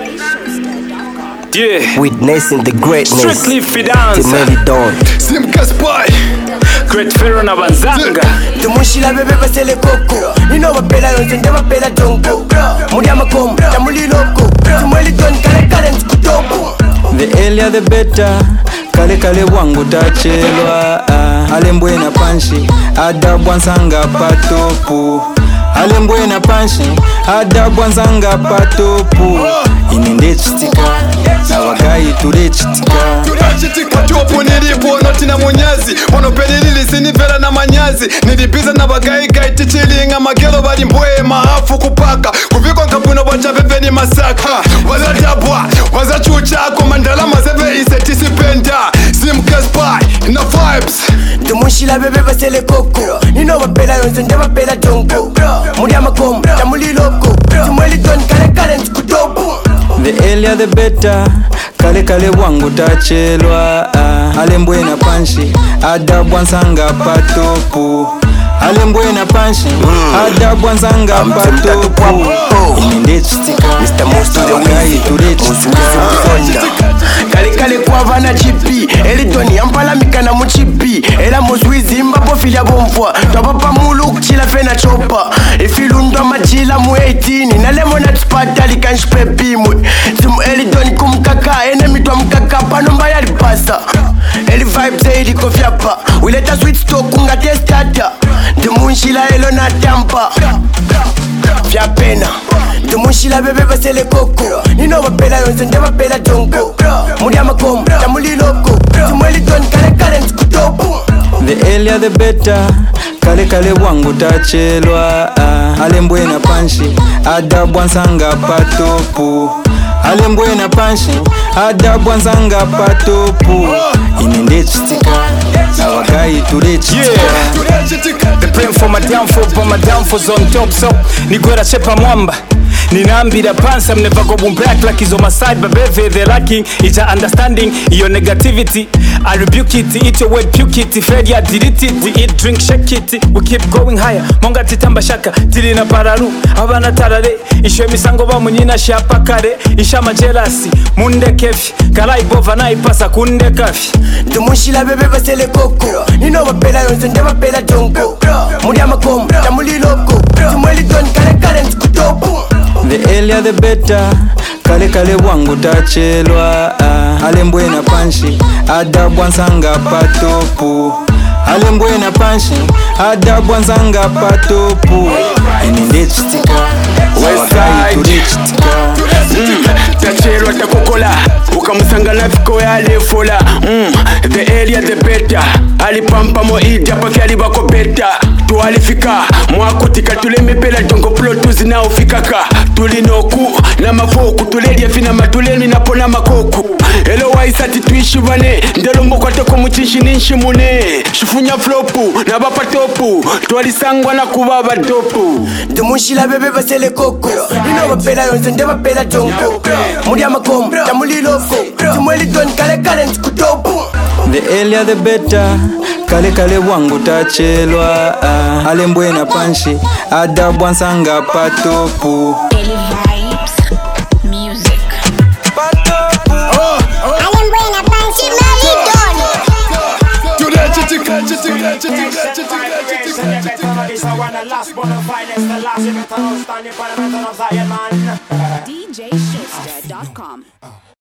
Yeah. Witnessing the greatness. Strictly for dance. Melidon. Simka Spy. Great Pharaoh na Banzanga. Tumushila bebe basele koko. Nino bapela yonze nde bapela jongo. Mudiama kom, tamuli loko. Melidon kale kale nkutopo. The earlier the better. Kale kale wangu tachelwa. Alembwe na panshi. Adabwa nsanga patopu. Alembwe na panshi. Adabwa nsanga patopu. Inende chitika. Awagayi ture chitika. Turachitika tuopo nilipo notina munyazi. Monopelili sinivela na manyazi. Nilibiza na bagayi gayi tichilinga. Magelo bali mbwe maafu kupaka. Kuviko nkapuno bacha pepe ni masaka. Waza tabwa, waza chucha. Komandala mazebe isetisipenda. Simka Spy, in the vibes. Tumushila bebe basele koko. Nino bapela yonze nde bapela jongo. Mudiama kom, tamuli loko. Melidon kale kale nkutopo. The earlier the better. Kale kale wangu tachelwa. Alembwe na panshi. Adabwa nsanga patopu. Alembwe na panshi. Adabwa nsanga patopu. Inende chitika. Mr. Most of the Awagayi ture chitika. Kale kale kwava na chipi. Elitoni ampala mikana mu chipi. Ela mozwizi mbapo filia bomfwa. Twapapa mulu kuchila fena chopa. Ifilundwa majila mu 18. Nalemo na tspata likanshpe bimwe. Simu elitoni kumkaka. Enemi twa mkaka panomba ya lipasa. Eli vibes eili kofyapa. Wileta sweet stock unga testata. Ndimunshila elo na tampa. Vya pena. Ndimunshila bebe basele koko. Nino bapela yonze nde bapela jongo. Mudiama kom, tamuli loko. Melidon kale kale nkutopo. The earlier the better. Kale kale wangu tachelwa. Alembwe na panshi. Adabwa nsanga patopu. Alembwe na panshi. Adabwa nsanga patopu. Inende chitika. Awagayi ture chitika. The praying for my downfall, but my downfall's on top. So, Nigwera Shepa Mwamba. Ninambira pansa never go boom black like is on my side, but baby they're lacking. It's a understanding your negativity. I rebuke it, eat your word, puke it. Fred, delete it. We eat, drink, shake it. We keep going higher. Monga titamba shaka, tilina pararu. Abana tarare. Ishwe misango ba munyina shapa kare. Ishama jealousy. Munde kefi. Kala ibova na ipasa kunde kafi. Tumushila bebe basele koko. Nino bapela yonze nde bapela jongo. Mudiama kom, tamuli loko. Melidon kale kale nkutopo. The earlier the better. Kale kale wangu tachelwa. Alembwe na panshi. Adabwa nsanga patopu. Alembwe na panshi. Adabwa nsanga patopu. Inende chitika. Awagayi ture chitika. Tachelwa takokola. Ukamusanga na viko ya lefola. The earlier the better. Alipampa mo ija pake alibako beta. Tualifika mwakutika tulemepela jongo plotu zinaofikaka. Tulinoku na mafoku tulelia fina matuleni napona makoku. Elo waisati tuishivane. Ndelo mbokwateko muchishi ninshimune. Shifunya flopu na bapatopu. Tualisangwa na kubaba dopu. Tumushila bebe basele koko. Nino bapela yonze nde bapela jongo. Mudiama kom, tamuli loko. Melidon kale kale nkutopo. The earlier the better. Kale kale wangu tachelwa. Alembwe na panshi. Adabwa nsanga patopu. Daily vibes, music. Alembwe na panshi Melidon. Turachitika. DJShowster.com